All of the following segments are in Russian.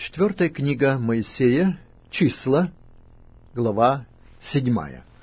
Четвертая книга Моисея, Числа, глава 7.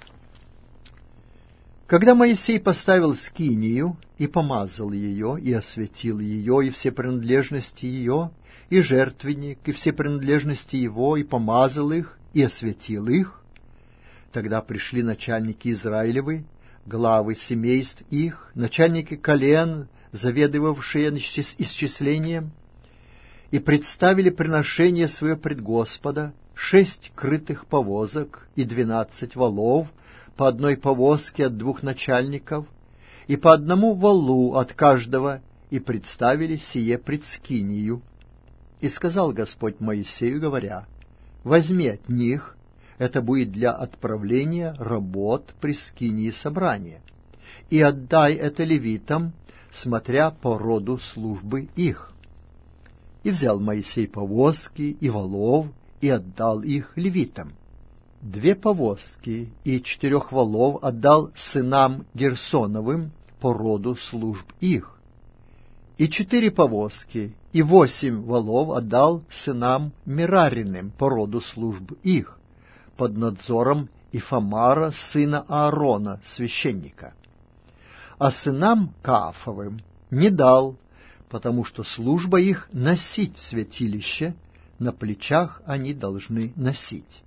Когда Моисей поставил скинию, и помазал ее, и осветил ее, и все принадлежности ее, и жертвенник, и все принадлежности его, и помазал их, и осветил их, тогда пришли начальники Израилевы, главы семейств их, начальники колен, заведовавшие исчислением, и представили приношение свое пред Господа: 6 крытых повозок и 12 валов, по одной повозке от 2 начальников, и по одному валу от каждого, и представили сие пред скинию. И сказал Господь Моисею, говоря: возьми от них, это будет для отправления работ при скинии собрания, и отдай это левитам, смотря по роду службы их. И взял Моисей повозки и валов, и отдал их левитам. 2 повозки и 4 валов отдал сынам Герсоновым по роду служб их, и 4 повозки и 8 валов отдал сынам Мерариным по роду служб их, под надзором Ифамара, сына Аарона, священника. А сынам Каафовым не дал, потому что служба их носить святилище, на плечах они должны носить.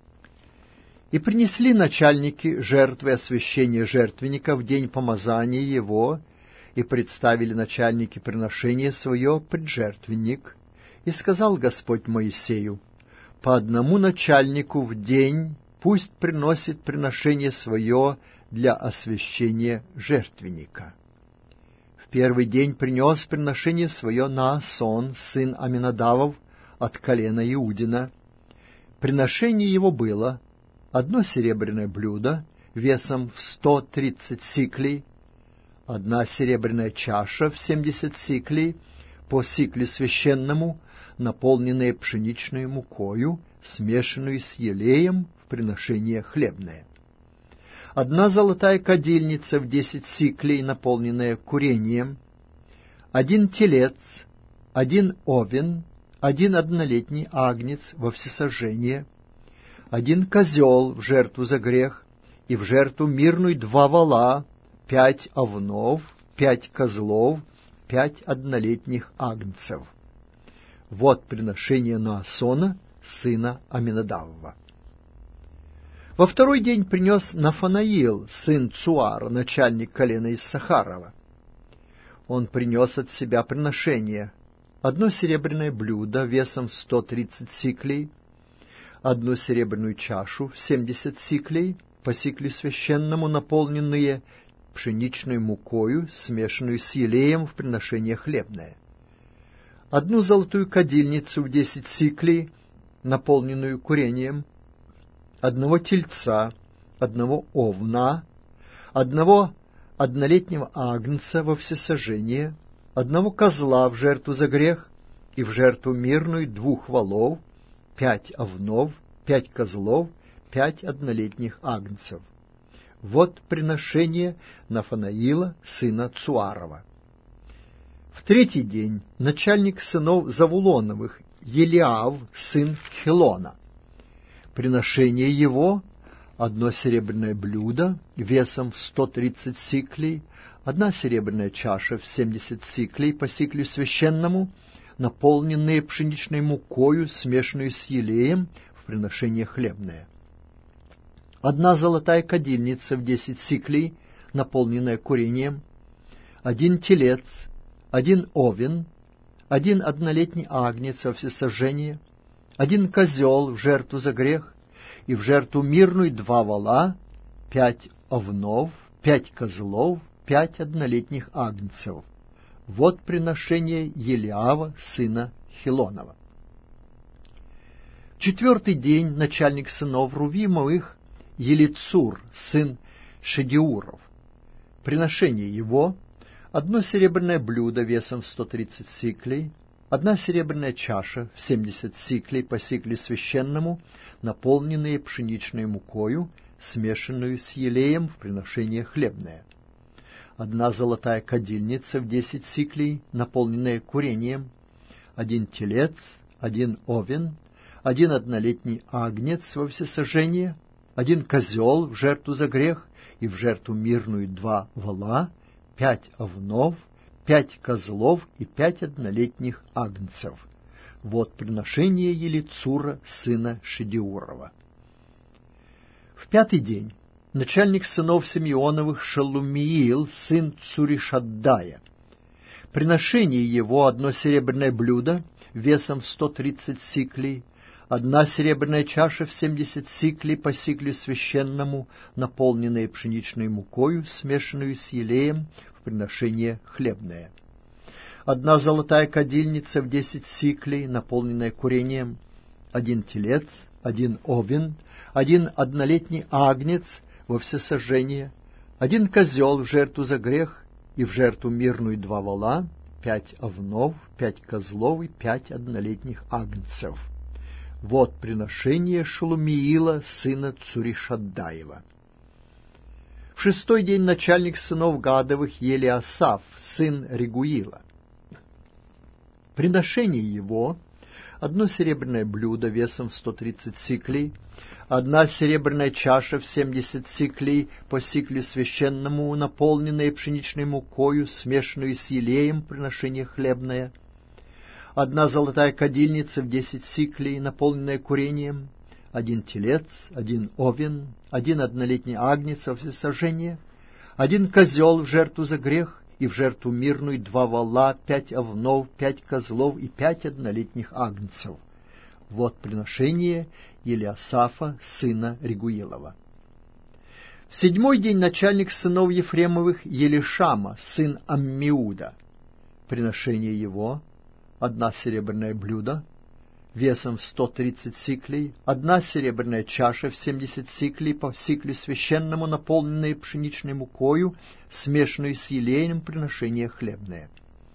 И принесли начальники жертвы освящения жертвенника в день помазания его, и представили начальники приношение свое пред жертвенник. И сказал Господь Моисею: по одному начальнику в день пусть приносит приношение свое для освящения жертвенника. В первый день принес приношение свое Наасон, сын Аминадавов, от колена Иудина. Приношение его было: 1 серебряное блюдо весом в 130 сиклей, 1 серебряная чаша в 70 сиклей, по сикле священному, наполненная пшеничной мукою, смешанную с елеем в приношение хлебное. 1 золотая кадильница в 10 сиклей, наполненная курением, 1 телец, 1 овен, 1 однолетний агнец во всесожжение, 1 козел в жертву за грех, и в жертву мирную 2 вола, 5 овнов, 5 козлов, 5 однолетних агнцев. Вот приношение Наасона, сына Аминадавова. Во второй день принес Нафанаил, сын Цуара, начальник колена Иссахарова. Он принес от себя приношение: 1 серебряное блюдо весом 130 сиклей, 1 серебряную чашу в 70 сиклей, по сикле священному, наполненные пшеничной мукою, смешанную с елеем в приношение хлебное, 1 золотую кадильницу в 10 сиклей, наполненную курением, 1 тельца, 1 овна, 1 однолетнего агнца во всесожжение, 1 козла в жертву за грех, и в жертву мирную 2 волов, 5 овнов, 5 козлов, 5 однолетних агнцев. Вот приношение Нафанаила, сына Цуарова. В третий день начальник сынов Завулоновых, Елиав, сын Хелона. Приношение его: 1 серебряное блюдо весом в 130 сиклей, 1 серебряная чаша в 70 сиклей по сиклю священному, наполненные пшеничной мукою, смешанную с елеем в приношение хлебное, 1 золотая кадильница в 10 сиклей, наполненная курением, 1 телец, 1 овен, 1 однолетний агнец во всесожжение, 1 козел в жертву за грех, и в жертву мирную 2 вола, 5 овнов, 5 козлов, 5 однолетних агнцев. Вот приношение Елиава, сына Хелонова. В 4-й день начальник сынов Рувимовых, Елицур, сын Шедеуров. Приношение его: 1 серебряное блюдо весом в 130 сиклей, 1 серебряная чаша в 70 сиклей по сикле священному, наполненные пшеничной мукою, смешанную с елеем в приношение хлебное, 1 золотая кадильница в 10 сиклей, наполненная курением, 1 телец, один овен, один однолетний агнец во всесожжение, один козел в жертву за грех и в жертву мирную 2 вола, 5 овнов, 5 козлов и 5 однолетних агнцев. Вот приношение Елицура, сына Шедеурова. В 5-й день начальник сынов Симеоновых Шелумиил, сын Цуришаддая. Приношение его 1 серебряное блюдо весом в 130 сиклей, 1 серебряная чаша в 70 сиклей по сиклю священному, наполненная пшеничной мукою, смешанную с елеем, в приношение хлебное. 1 золотая кадильница в 10 сиклей, наполненная курением, 1 телец, 1 овен, 1 однолетний агнец во всесожжение, 1 козел в жертву за грех и в жертву мирную 2 вола, 5 овнов, 5 козлов и 5 однолетних агнцев. Вот приношение Шелумиила, сына Цуришаддаева. В 6-й день начальник сынов Гадовых Елиасаф, сын Регуила. Приношение его 1 серебряное блюдо весом в 130 сиклей, 1 серебряная чаша в 70 сиклей по сиклю священному, наполненная пшеничной мукою, смешанную с елеем, приношение хлебное, 1 золотая кадильница в 10 сиклей, наполненная курением, 1 телец, 1 овен, 1 однолетний агнец во всесожжение, 1 козел в жертву за грех и в жертву мирную 2 вола, 5 овнов, 5 козлов и 5 однолетних агнцев. Вот приношение Елиасафа, сына Регуилова. В 7-й день начальник сынов Ефремовых Елишама, сын Аммиуда. Приношение его 1 серебряное блюдо весом в 130 сиклей, 1 серебряная чаша в 70 сиклей по сиклю священному, наполненная пшеничной мукою, смешанную с елеем, приношение хлебное.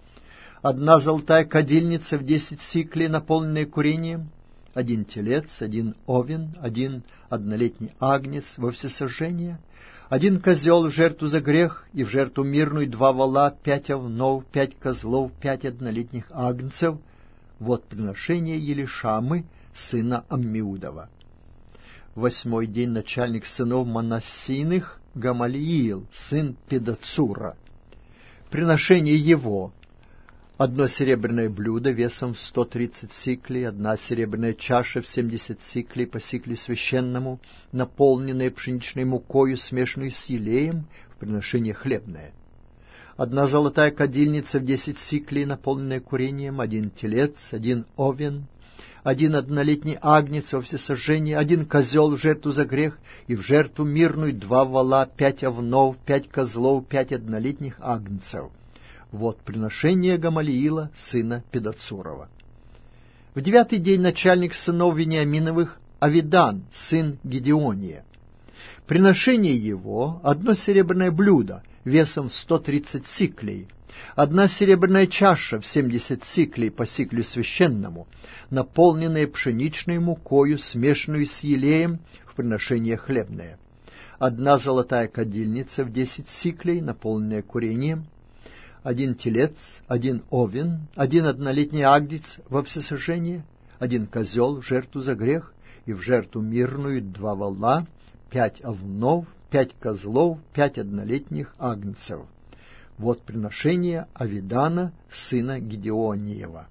1 золотая кадильница в 10 сиклей, наполненная курением, 1 телец, 1 овен, 1 однолетний агнец во всесожжение, 1 козел в жертву за грех и в жертву мирную 2 вола, 5 овнов, 5 козлов, 5 однолетних агнцев. Вот приношение Елишамы, сына Аммиудова. В 8-й день начальник сынов Манассийных Гамалиил, сын Педацура. Приношение его 1 серебряное блюдо весом в 130 сиклей, 1 серебряная чаша в 70 сиклей по сиклю священному, наполненная пшеничной мукою, смешанную с елеем, в приношение хлебное. 1 золотая кадильница в 10 сиклей, наполненная курением, 1 телец, 1 овен, 1 однолетний агнец во всесожжение, 1 козел в жертву за грех и в жертву мирную 2 вола, 5 овнов, 5 козлов, 5 однолетних агнцев. Вот приношение Гамалиила, сына Педацурова. В 9-й день начальник сынов Вениаминовых Авидан, сын Гедеония. Приношение его 1 серебряное блюдо весом в 130 сиклей, 1 серебряная чаша в 70 сиклей по сиклю священному, наполненная пшеничной мукою, смешанную с елеем, в приношение хлебное, 1 золотая кадильница в 10 сиклей, наполненная курением, 1 телец, 1 овен, 1 однолетний агнец во всесожжение, 1 козел в жертву за грех и в жертву мирную 2 вола, 5 овнов, 5 козлов, 5 однолетних агнцев. Вот приношение Авидана, сына Гедеониева.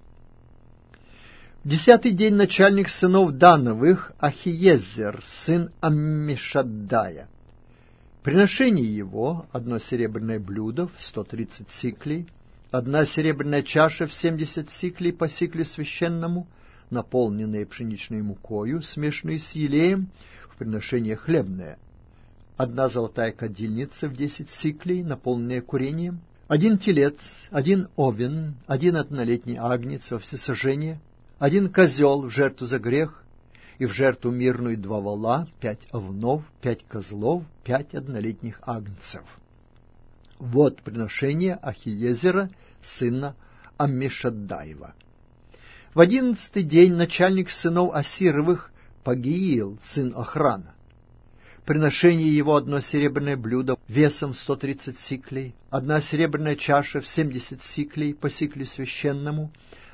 В 10-й день начальник сынов Дановых Ахиезер, сын Аммишаддая. Приношение его 1 серебряное блюдо в 130 сиклей, 1 серебряная чаша в 70 сиклей по сиклю священному, наполненная пшеничной мукою, смешанной с елеем, в приношение хлебное, 1 золотая кадильница в 10 сиклей, наполненная курением, 1 телец, 1 овен, 1 однолетний агнец во всесожжение, 1 козел в жертву за грех и в жертву мирную 2 вола, 5 овнов, 5 козлов, 5 однолетних агнцев. Вот приношение Ахиезера, сына Аммишаддаева. В 11-й день начальник сынов Асировых Пагиил, сын Охрана. Приношение его 1 серебряное блюдо весом 130 сиклей, 1 серебряная чаша в 70 сиклей по сиклю священному,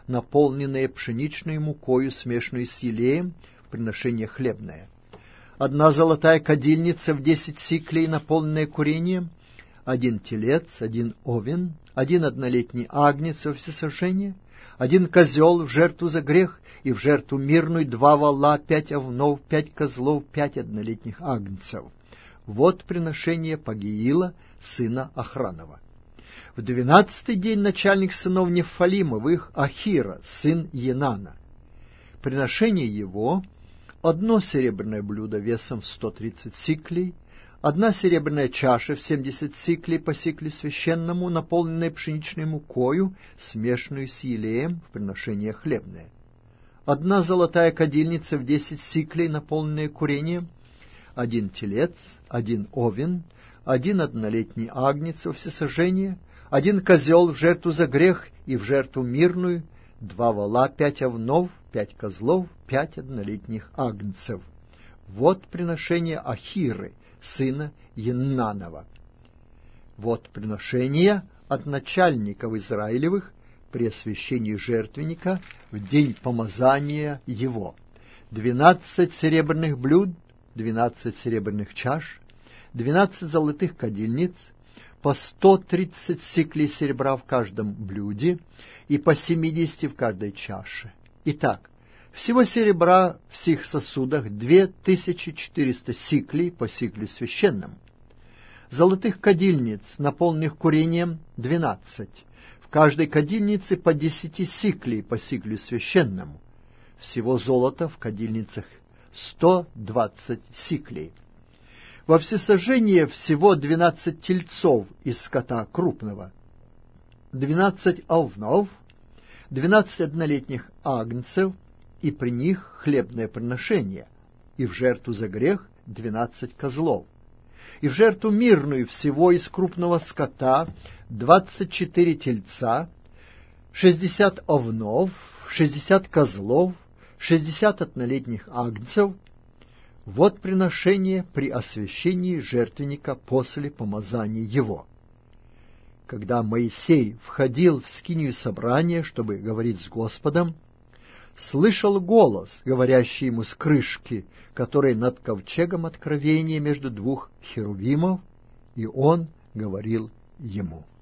наполненные пшеничной мукою, смешанной с елеем, в приношение хлебное. 1 золотая кадильница в 10 сиклей, наполненная курением, 1 телец, 1 овен, 1 однолетний агнец во всесожжение, 1 козел в жертву за грех, и в жертву мирную 2 вола, 5 овнов, 5 козлов, 5 однолетних агнцев. Вот приношение Пагиила, сына Охранова. В 12-й день начальник сынов Нефалимовых, Ахира, сын Енана. Приношение его: 1 серебряное блюдо весом в 130 сиклей, 1 серебряная чаша в 70 сиклей по сиклю священному, наполненная пшеничной мукою, смешанную с елеем, в приношение хлебное. 1 золотая кадильница в 10 сиклей, наполненная курением, 1 телец, 1 овен, 1 однолетний агнец во всесожжение, 1 козел в жертву за грех и в жертву мирную, 2 вола, 5 овнов, 5 козлов, 5 однолетних агнцев. Вот приношение Ахиры, сына Енанова. Вот приношение от начальников Израилевых при освящении жертвенника в день помазания его: 12 серебряных блюд, 12 серебряных чаш, 12 золотых кадильниц, по 130 сиклей серебра в каждом блюде и по 70 в каждой чаше. Итак, всего серебра в сих сосудах 2400 сиклей по сиклю священному. Золотых кадильниц, наполненных курением, 12, в каждой кадильнице по 10 сиклей по сиклю священному. Всего золота в кадильницах 120 сиклей. Во всесожжение всего 12 тельцов из скота крупного, 12 овнов, 12 однолетних агнцев, и при них хлебное приношение, и в жертву за грех 12 козлов, и в жертву мирную всего из крупного скота 24 тельца, 60 овнов, 60 козлов, 60 однолетних агнцев. Вот приношение при освящении жертвенника после помазания его. Когда Моисей входил в скинию собрания, чтобы говорить с Господом, слышал голос, говорящий ему с крышки, которая над ковчегом откровения между 2 херувимов, и он говорил ему: